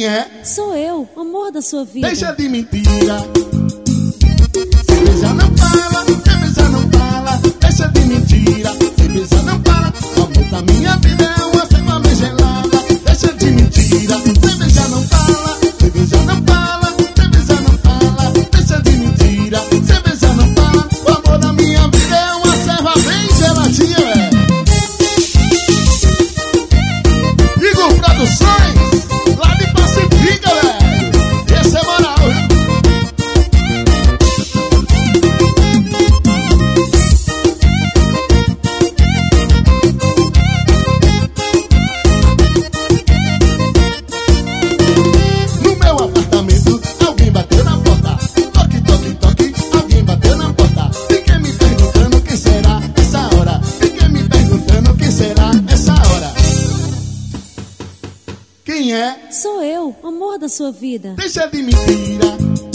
Quem é? Sou eu, amor da sua vida. Deixa de mentira. Cerveja não fala, cerveja não fala. Deixa de mentira. Cerveja não fala. O amor da minha vida é uma cerveja gelada. Deixa de mentira. Cerveja não fala, cerveja não fala. Cerveja não fala. Deixa de mentira. Cerveja não fala. O amor da minha vida é uma cerveja bem geladinha. Igor Produções, lá de Pacifica, velho. Essa é moral, hein? No meu apartamento, alguém bateu na porta. Toque, toque, toque, alguém bateu na porta. Fiquei me perguntando quem será essa hora. Fiquei me perguntando quem será essa hora. Quem é? Sou eu, amor da sua vida. Deixa de mentira.